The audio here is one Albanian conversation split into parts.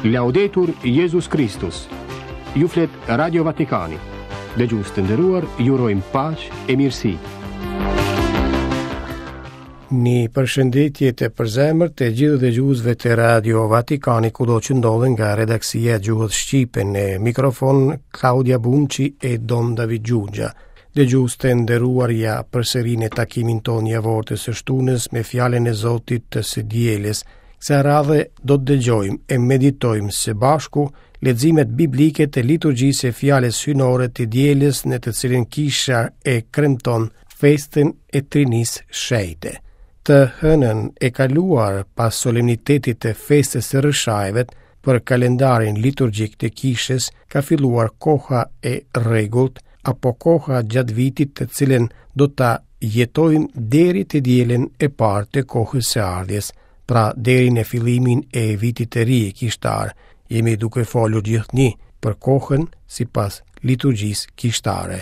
Laudetur Jesus Christus. Ju flet Radio Vatikani. Dëgjues të nderuar, ju urojmë paqë e mirësi. Një përshëndetje të përzemërt të gjithë dëgjuesve të Radio Vatikani kudo që ndodhen nga redaksia e gjuhës shqipe, në mikrofon Claudia Bunci e Don David Gjugja. Dëgjues të nderuarja, përsëri në takimin tonë javor të së shtunës me fjalën e Zotit të së dielës. Kësa radhe do të dëgjojmë e meditojmë së bashku leximet biblike të liturgjisë e fjalës hynore të dielës, në të cilën Kisha e kremton festën e Trinisë Shëjte. Të hënën e kaluar pas solemnitetit të festës së Rëshajvet, për kalendarin liturgjik të Kishës ka filluar koha e rregullt apo koha gjatë vitit të cilën do ta jetojmë deri te dielën e parë të kohës së ardhjes. Pra deri në fillimin e vitit të ri kishtar, jemi duke folur gjithnjë për kohën sipas liturgjisë kishtare.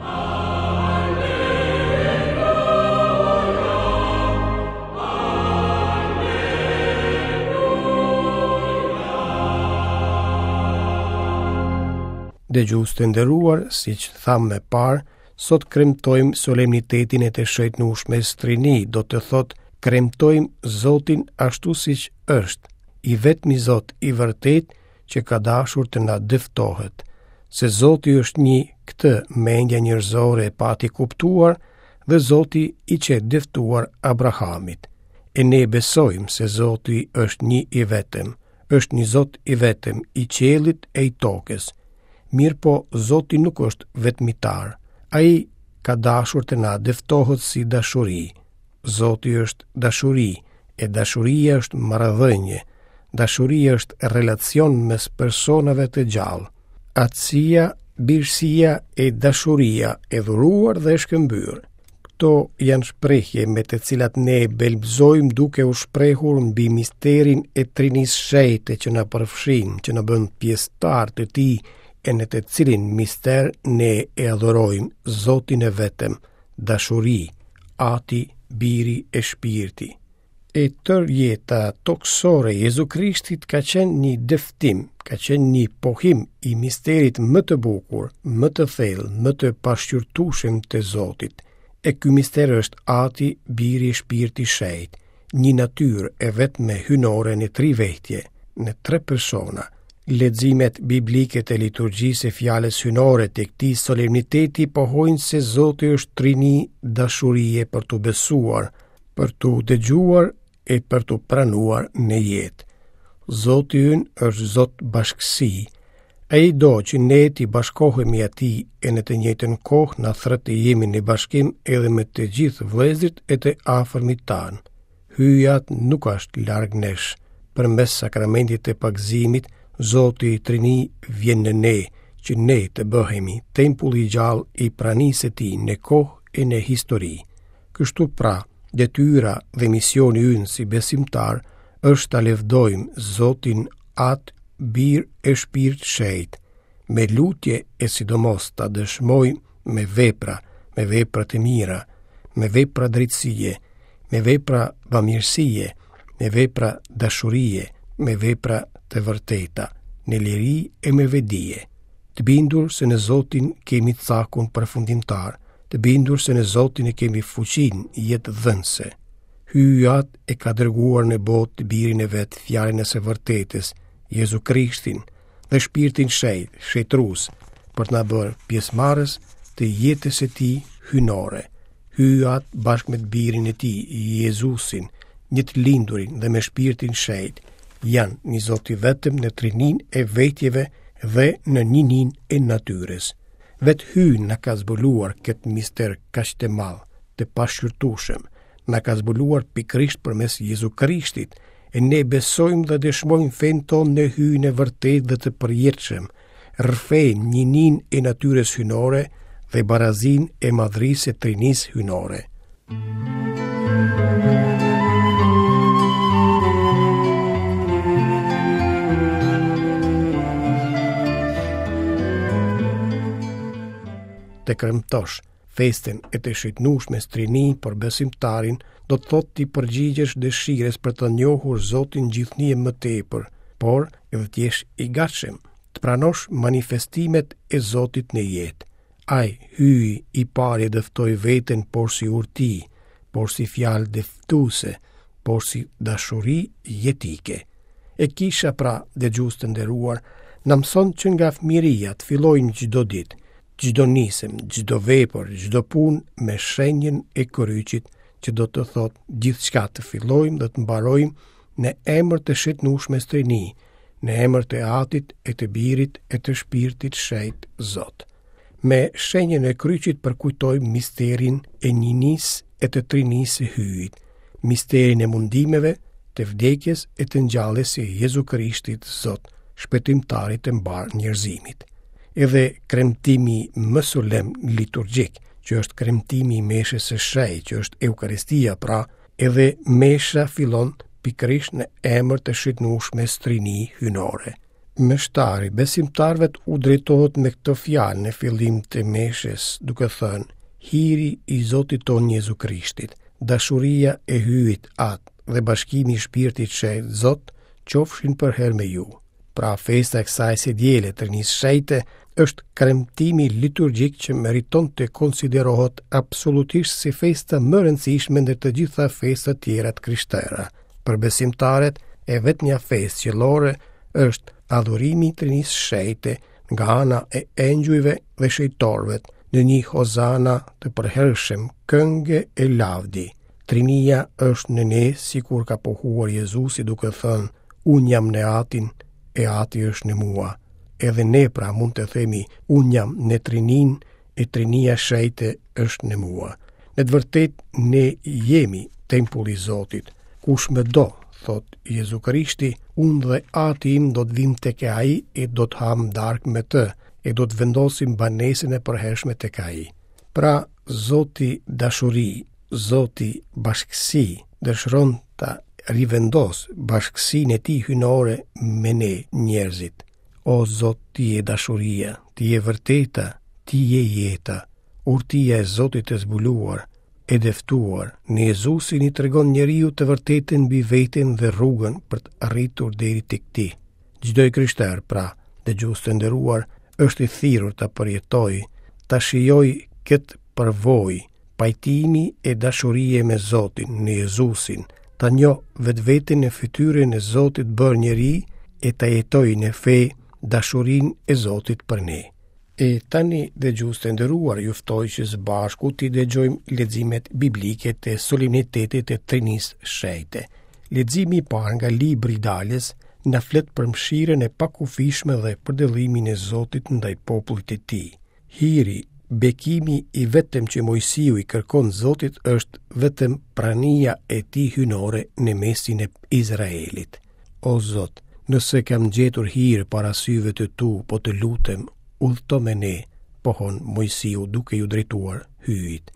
Dëgjues të nderuar, siç thamë më parë, sot kremtojmë solemnitetin e të shëjtnueshmes Trini, do të thotë kremtojmë Zotin ashtu siç është, i vetmi Zot i vërtet që ka dashur të na dëftohet. Se Zoti është një, këtë mendja njerëzore e pati kuptuar, dhe Zoti i që dëftuar Abrahamit. E ne besojmë se Zoti është një i vetëm, është një Zot i vetëm i qiellit e i tokës. Mirë po, Zoti nuk është vetmitar, ai ka dashur të na dëftohet si dashuri. Zoti është dashuri, e dashuria është marrëdhënie. Dashuria është relacion mes personave të gjallë. Atësia, birësia e dashuria e dhuruar dhe shkëmbyrë. Këto janë shprehje me të cilat ne belbëzojmë duke u shprehur mbi misterin e Trinisë Shëjte që na përfshin, që na bën pjesëtar të tij, e në të cilin mister ne e adhurojmë Zotin e vetëm, dashuri, Ati, Biri e Shpirti. E tër jeta toksore e Jezu Krishtit ka qenë një dëftim, ka qenë një pohim i misterit më të bukur, më të thellë, më të pashqyrtueshëm të Zotit. E ky mister është Ati, Biri e Shpirti Shëjt, një natyrë e vetme hynore në trivetje, në tre persona. Leximet biblike të liturgjisë e fjalës hynore të këtij solemniteti pohojnë se Zoti është Trini, dashurie për të besuar, për të dëgjuar e për të pranuar në jetë. Zoti ynë është Zot bashkësi. Ai do që ne të bashkohemi atij e në të njëjtën kohë na thret të jemi në bashkim edhe me të gjithë vëllezërit e të afërmit tan. Hyjat nuk është larg nesh. Përmes sakramentit të pagëzimit, Zoti i Trini vjen në ne, që ne të bëhemi tempulli i gjallë i pranisë së tij në kohë e në histori. Kështu pra, detyra dhe misioni ynë si besimtar është ta lëvdojmë Zotin Atë, Bir e Shpirt Shëjt, me lutje e sidomos ta dëshmojmë me vepra të mira, me vepra drejtësie, me vepra bamirësie, me vepra dashurie, me vepra të vërteta, në liri e me vedije, të bindur se në Zotin kemi cakun përfundimtar, të bindur se në Zotin e kemi fuqin jetë dhënse. Hyjat e ka dërguar në botë të Birin e vet, fjalën e së vërtetës, Jezu Krishtin dhe Shpirtin Shëjt, shëjtrus, për të na bërë pjesëmarrës të jetës së tij hynore. Hyjat bashkë me të Birin e tij, Jezusin, një të lindurin dhe me Shpirtin Shëjt, janë një Zot i vetëm në trinin e vetjeve dhe në njinin e natyres. Vetë hyn na ka zbuluar këtë mister kaq të madh, të pashqyrtueshëm, na ka zbuluar pikërisht përmes Jezu Krishtit, e ne besojmë dhe dëshmojmë fenë tonë në hyn e vërtet dhe të përjetshëm, rrëfejmë njinin e natyres hynore dhe barazin e madhrisë e trinisë hynore. Të kremtosh festën e të shëjtnueshmes Trini për besimtarin do të thotë ti përgjigjesh dëshires për të njohur Zotin gjithnjë më tepër, por edhe t'jesh i gatshëm të pranosh manifestimet e Zotit në jetë. Ai hyi i pari dëftoi veten por si urti, por si fjalë dëftuese, por si dashuri jetike. E kisha pra dëgjues të nderuar, na mëson që nga fëmiria të fillojnë çdo ditë, çdo nisëm, çdo vepër, çdo punë me shenjën e kryqit, që do të thotë gjithçka të fillojmë dhe të mbarojmë në emër të shitnueshme së Trini, në emër të Atit e të Birit e të Shpirtit Shenjtë Zot. Me shenjën e kryqit përkujtojmë misterin e njënisë e të Trinisë së hyjit, misterin e mundimeve, të vdekjes e të ngjalljes së Jezu Krishtit Zot, shpëtimtarit të mbar njerëzimit. Edhe kremtimi më solem liturgjik, që është kremtimi i meshës së shenjtë, që është Eukaristia, pra edhe mesha fillon pikërisht në emër të shitnueshme së Trini hynore. Meshtari besimtarëve u drejtohet me këtë fjalë në fillim të meshës, duke thënë: hiri i Zotit ton Jezu Krishtit, dashuria e hyjit atë dhe bashkimi i Shpirtit Shenjtë Zot qofshin përherë me ju. Pra festa e kësaj së diele të Trinisë Shenjte është kremtimi liturgjik që meriton të konsiderohet absolutisht si festa më rëndësishme ndër të gjitha festat tjera të krishterë. Për besimtarët, e vetmja festë qellore është adhurimi i Trinisë Shenjte nga ana e engjujve dhe shejtorëve në një hozana të përhershëm, këngë e lavdi. Trinia është në ne, sikur ka pohuar Jezusi duke thënë: unë jam në Atin e Ati është në mua. Edhe ne pra mund të themi: unë jam në Trinin e Trinia Shenjte është në mua. Në të vërtetë ne jemi tempulli i Zotit. Kush më do, thot Jezu Krishti, unë dhe Ati im do të vim tek ai e do të ham darkë me të e do të vendosim banesën e përhershme tek ai. Pra Zoti dashuri, Zoti bashkësi dëshiron ta rivendos bashkësinë e tij hynore me ne njerëzit. O Zot, ti je dashuria, ti je vërteta, ti je jeta, urtia e Zotit e zbuluar, e deftuar. Në Jezusin i tregon njeriu të vërtetën mbi veten dhe rrugën për të arritur deri tek ti. Çdo krishter, pra, dëgjues të nderuar, është i thirrur ta përjetojë, ta shijojë këtë përvojë, pajtimi e dashurie me Zotin në Jezusin, ta njoh vetveten në fytyrën e Zotit bërë njeri e ta jetojë në fe dashurinë e Zotit për ne. E tani dëgjues të nderuar, ju ftoj që së bashku t'i dëgjojmë leximet biblike të solemnitetit të Trinisë Shenjte. Leximi i parë nga libri i Daljes na flet për mëshirën e pakufishme dhe përdëllimin e Zotit ndaj popullit të tij. Hiri, bekimi i vetëm që Mojsiu i kërkon Zotit është vetëm prania e tij hynore në mesin e Izraelit. O Zot, nëse kam gjetur hir para syve të tu, po të lutem, udhëto me ne, pohon Mojsiu duke ju drejtuar hyjit.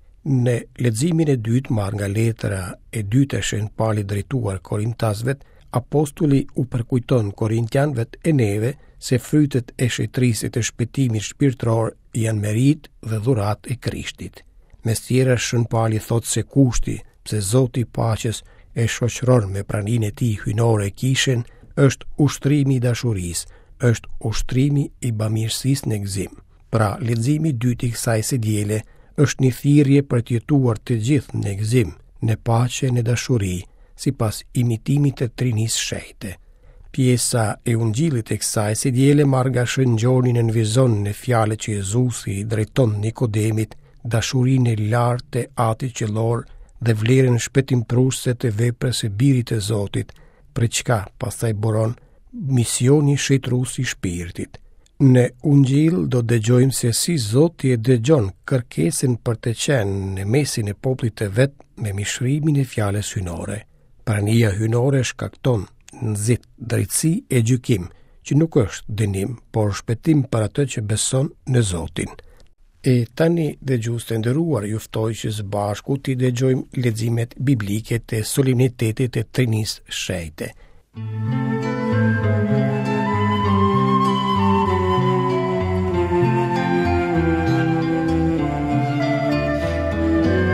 Në leximin e dytë marrë nga letra e dytë e Shenjtë Pauli drejtuar Korintasve, apostulli u përkujton korintianëve e neve se frytet e shetrisë e të shpëtimit shpirtëror janë merit dhe dhurat e Krishtit. Mes tjera Shën Pauli thot se kushti pse Zoti i paqes e shoqëron me praninë e tij hynore e kishen është ushtrimi i dashurisë, është ushtrimi i bamirësisë në gëzim. Pra, leximi i dytë i kësaj së diele është një thirrje për të jetuar të gjithë në gëzim, në paqe, në dashuri, sipas imitimit të Trinisë Shenjte. Pjesa e ungjillit e kësaj së diele marrë nga Shën Gjoni nënvizon në fjalët që Jezusi i drejton Nikodemit, dashurinë e lartë të Atit qellor dhe vlerën shpëtimtruese të veprës së Birit të Zotit, për çka pastaj buron misioni shitrues i shpirtit. Në ungjil do dëgjojmë se si Zoti e dëgjon kërkesën për të qenë në mesin e popullit të vet me mishrimin e fjalës hynore. Prania hynore shkakton nxit drejtësi e gjykim, që nuk është dënim, por shpëtim për atë që beson në Zotin. E tani dëgjues të nderuar, ju ftoj që së bashku t'i dëgjojmë leximet biblike të solemnitetit të Trinisë Shenjte.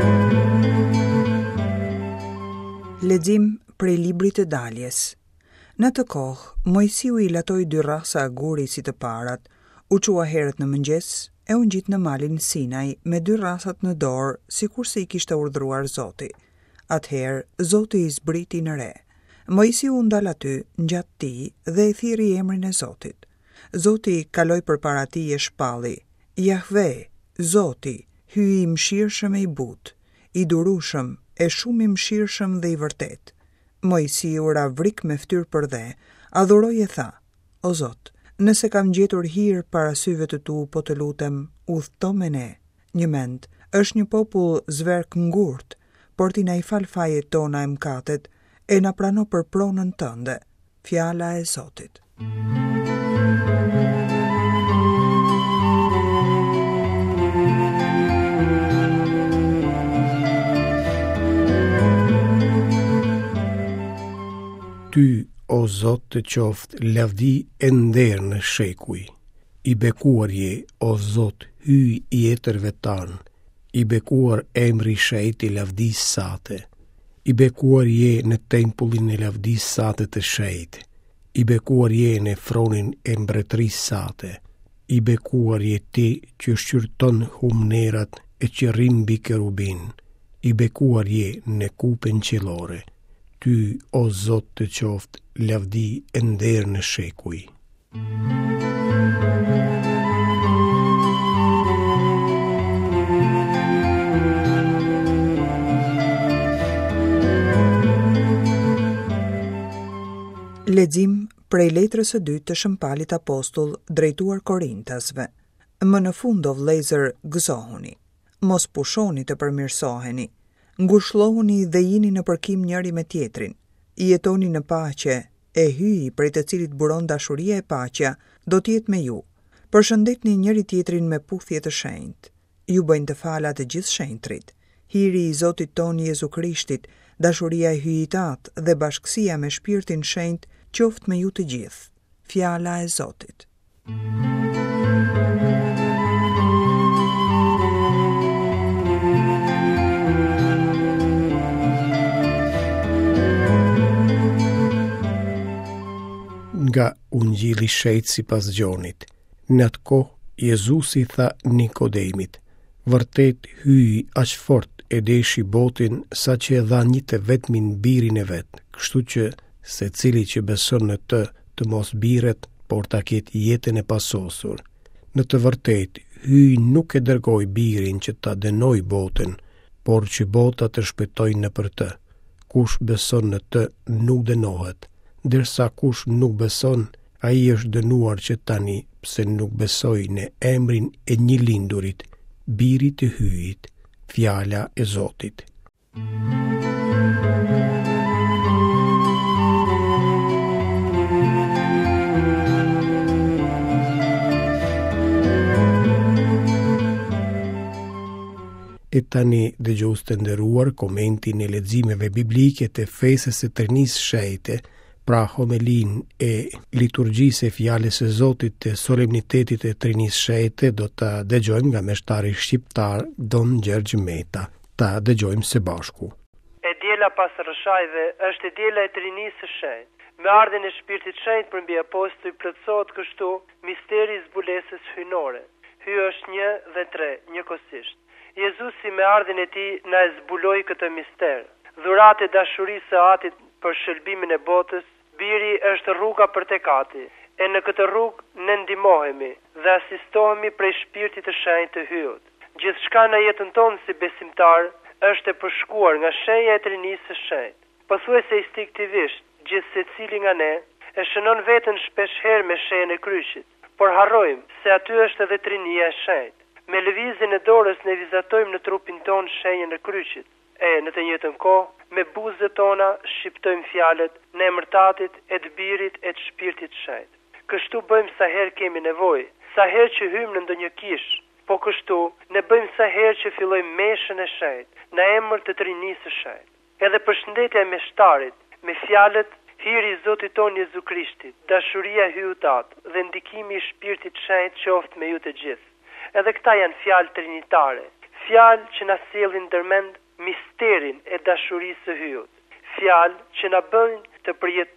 Lexim prej librit të Daljes. Në të kohë, Mojsiu I latoi 2 rrasa aguri si të parat, u çua herët në mëngjes e u ngjit në malin Sinai me 2 rrasat në dorë, sikurse I kishte urdhëruar Zoti. Atëherë Zoti I zbriti në re. Mojsiu u ndal aty ngjat tij dhe I thirri emrin e Zotit. Zoti kaloi përpara tij e shpalli: Jahve, Zoti, hyi I mëshirshëm e I butë, I durueshëm e shumë I mëshirshëm dhe I vërtet. Mojsiu ra vrik me fytyrë për dhe, adhuroi e tha: O Zot, nëse kam gjetur hir para syve të tu, po të lutem, udhëto me ne. Një mend, është një popull zverk ngurt, por ti na I fal fajet tona e mkatet, e na prano për pronën tënde. Fjala e Zotit. Ty, o Zot, të qoftë lavdi e nder në shekuj. I bekuar je, o Zot, hyj I jetërve tanë. I bekuar emri shejt I lavdis sate. I bekuar je në tempullin e lavdis sate të shejt. I bekuar je në fronin e mbretëris sate. I bekuar je ti që shqyrton humnerat e që rimbi kerubin. I bekuar je në kupen qelore. Ty, o Zot, të qoftë lavdi e nder në shekuj. Lexim prej letrës së dytë të Shëmpalit Apostull drejtuar Korintasve. Më në fund o vëllezër, gëzohuni. Mos pushoni të përmirësoheni. Ngushëllohuni dhe jini në përkim njëri me tjetrin. Jetoni në paqe, e hyji prej të cilit buron dashuria e paqja, do t'jetë me ju. Përshëndetni njëri tjetrin me puthje të shenjtë. Ju bëjnë të falat të gjithë shenjtrit. Hiri I Zotit ton Jezu Krishtit, dashuria e hyjitat dhe bashkësia me shpirtin shenjtë qoftë me ju të gjithë. Fjala e Zotit. Nga Ungjilli shejt sipas Gjonit. Në atë kohë Jezusi tha Nikodemit: Vërtet hyi aq fort e deshi botin sa që e dha një të vetmin birin e vet, kështu që secili që beson në të mos biret, por ta ketë jetën e pasosur. Në të vërtetë hyi nuk e dërgoi birin që ta dënoi botën, por që bota të shpëtojë nëpër të. Kush beson në të nuk dënohet, ndërsa kush nuk beson, ai është dënuar që tani pse nuk besoi në emrin e një lindurit, birit të hyjit. Fjala e Zotit. E tani, dëgjues të nderuar, komentin e leximeve biblike të fesës së Trinisë Shejte, pra homelin e liturgjisë e fjalës së Zotit të solemnitetit e Trinisë Shejte, do ta dëgjojmë nga meshtari shqiptar Don Gjergj Meta. Ta dëgjojmë së bashku. E diela pas rrëshajve është e diela e Trinisë së Shejtë. Me ardhen e Shpirtit Shenjtë përmbi apostujt plotësohet kështu misteri I zbulesës hyjnore. Hyj është 1 dhe 3 njëkohësisht. Jezusi me ardhin e tij na e zbuloi këtë mister. Dhuratë e dashurisë së Atit për shëlbimin e botës, biri është rruga për tek Ati. E në këtë rrugë ne ndihmohemi dhe asistohemi prej Shpirtit të Shenjtë të hyjut. Gjithçka në jetën tonë si besimtar është e përshkuar nga shenja e Trinisë së Shenjtë. Pothuajse instinktivisht, gjithë secili nga ne e shënon veten shpeshherë me shenjën e kryqit, por harrojmë se aty është edhe Trinia e Shenjtë. Me lëvizjen e dorës ne vizatojmë në trupin ton shenjën e kryqit. E në të njëjtën kohë, me buzët tona shqiptojmë fjalët në emër të Atit, e të Birit, e të Shpirtit të Shenjtë. Kështu bëjmë sa herë kemi nevojë, sa herë që hyjmë në ndonjë kish, po kështu ne bëjmë sa herë që fillojmë meshën e Shenjtë në emër të Trinisë së Shenjtë. Edhe përshëndetja e meshtarit, me fjalët hiri I Zotit ton Jezu Krishtit, dashuria e hyjut dhe ndikimi I Shpirtit të Shenjtë qoftë me ju të gjithë. Edhe këta janë fjalë trinitare, fjalë që na sjellin ndërmend misterin e dashurisë së hyjut, fjalë që na bëjnë të përjetojmë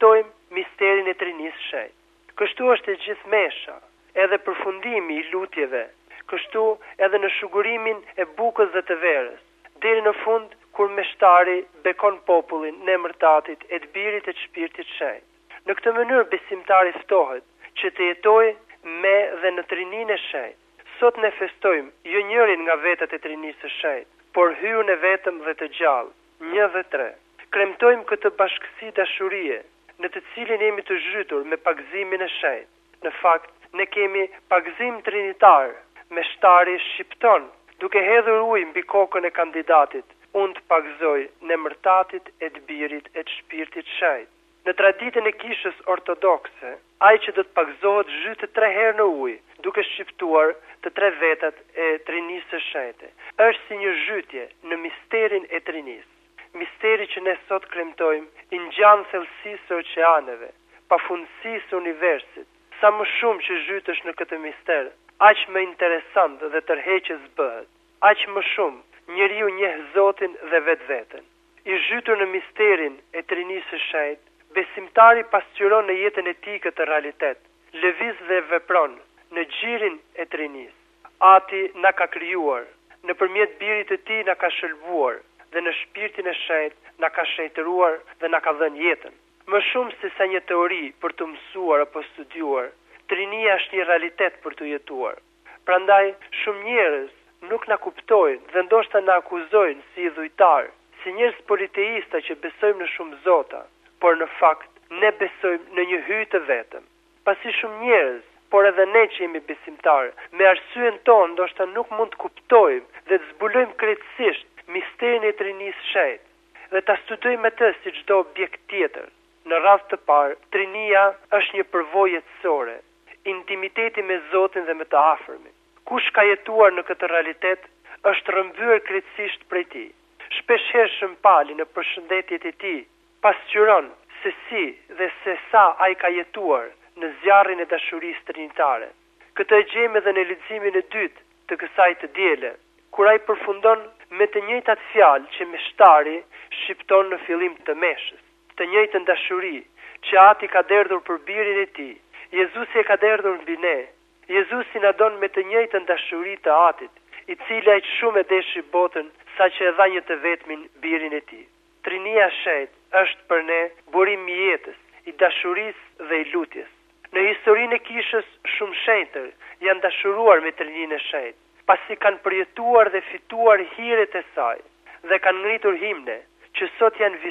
misterin e Trinisë Shenjtë. Kështu është e gjithë mesha, edhe përfundimi i lutjeve, kështu edhe në shugurimin e bukës dhe të verës, deri në fund kur meshtari bekon popullin në emër të Atit e të Birit e të Shpirtit Shenjtë. Në këtë mënyrë besimtari ftohet që të jetojë me dhe në Trininë e Shenjtë. Sot ne festojmë jo njërin nga vetët e Trinisë së Shenjtë, por hyrjen e vetëm dhe të gjallë, 1 dhe 3. Kremtojmë këtë bashkësi dashurie, në të cilin jemi të zhytur me pagëzimin e Shenjtë. Në fakt, ne kemi pagëzim trinitar, meshtari shqipton, duke hedhur ujë mbi kokën e kandidatit. Unë të pagëzoj në emër të Atit e të Birit e të Shpirtit Shenjtë. Në traditën e kishës ortodokse, ai që do të pagëzohet zhytet 3 herë në ujë, duke shqiptuar të 3 vetat e Trinisë së Shenjtë. Është si një zhytje në misterin e Trinisë. Misteri që ne sot kremtojmë i ngjan thellësisë së oqeaneve, pafundësisë së universit. Sa më shumë që zhytesh në këtë mister, aq më interesant dhe tërheqës bëhet. Aq më shumë njeriu njeh Zotin dhe vetveten. I zhytur në misterin e Trinisë së Shenjtë, besimtari pasqyron në jetën e tij këtë realitet, lëviz dhe vepron në gjirin e Trinisë. Ati na ka krijuar, nëpërmjet Birit të Tij na ka shëlbuar dhe në Shpirtin e Shenjtë na ka shenjtëruar dhe na ka dhënë jetën. Më shumë se sa një teori për të mësuar apo studiuar, Trinia është një realitet për të jetuar. Prandaj, shumë njerëz nuk na kuptojnë dhe ndoshta na akuzojnë si idhujtar, si njerëz politeista që besojmë në shumë zota, por në fakt ne besojmë në një hyj të vetëm. Pasi shumë njerëz, por edhe ne që jemi besimtarë, me arsyen tonë ndoshta nuk mund të kuptojmë dhe të zbulojmë krejtësisht misterin e Trinisë së Shenjtë dhe ta studojmë atë si çdo objekt tjetër. Në rast të parë, Trinia është një përvojë jetësore, intimiteti me Zotin dhe me të afërmin. Kush ka jetuar në këtë realitet është rrëmbyer krejtësisht prej tij. Shpeshherë shëmpali në përshëndetjet e tij pasqyron se si dhe se sa ai ka jetuar në zjarrin e dashurisë trinitare. Këtë e gjejmë edhe në leximin e dytë të kësaj të diele, kur ai përfundon me të njëjtat fjalë që meshtari shqipton në fillim të meshës, të njëjtën dashuri që Ati ka derdhur për Birin e Tij. Jezusi e ka derdhur mbi ne. Jezusi na don me të njëjtën dashuri të Atit, i cili aq shumë e deshi botën saqë e dha një të vetmin Birin e Tij. Trinia e Shenjtë është për ne burim i jetës, i dashurisë dhe i lutjes. Në historinë e kishës shumë shenjtër janë dashuruar me Trininë e Shenjtë, pasi kanë përjetuar dhe fituar hiret e saj dhe kanë ngritur himne që sot janë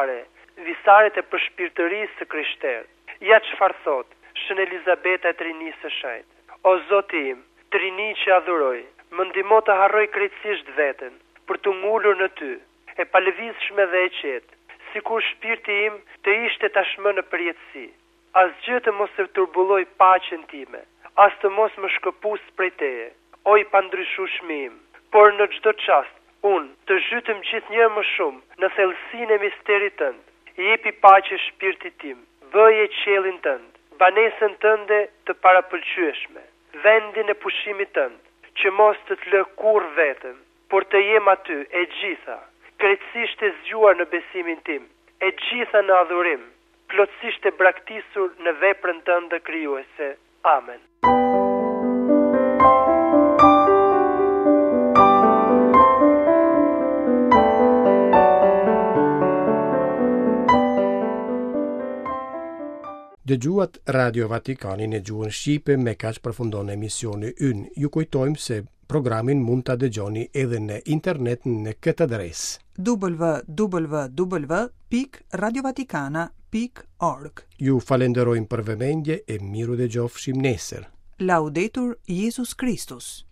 visaret e përshpirtërisë së krishterë. Ja çfarë thot Shën Elizabeta e Trinisë së Shenjtë. O Zoti im, Trini që adhuroj, më ndihmo të harroj krejtësisht veten, për të ngulur në ty, e palëvizshme dhe e qetë, sikur shpirti im të ishte tashmë në përjetësi. Asgjë të mos e turbulloj paqen time, as të mos më shkëpus prej teje, o i pandryshueshmi im, por në çdo çast, unë të zhytem gjithnjëherë më shumë në thellësinë e misterit tënd. Jepi paqe shpirtit tim, bëje qiellin tënd, banesën tënde të parapëlqyeshme, vendin e pushimit tënd, që mos të lë kurrë vetëm, por të jem aty e gjitha, krejtësisht e zgjuar në besimin tim, e gjitha në adhurim, plotësisht e braktisur në veprën tënde krijuese. Amen. Dëgjuat Radio Vatikanin e gjuhën shqipe, me kaq përfundon emisioni ynë. Ju kujtojmë se programin mund ta dëgjoni edhe në internet në këtë adresë: www.radiovaticana.org. Ju falenderojmë për vëmendje e miru dëgjofshim nesër. Laudetur Jesus Christus.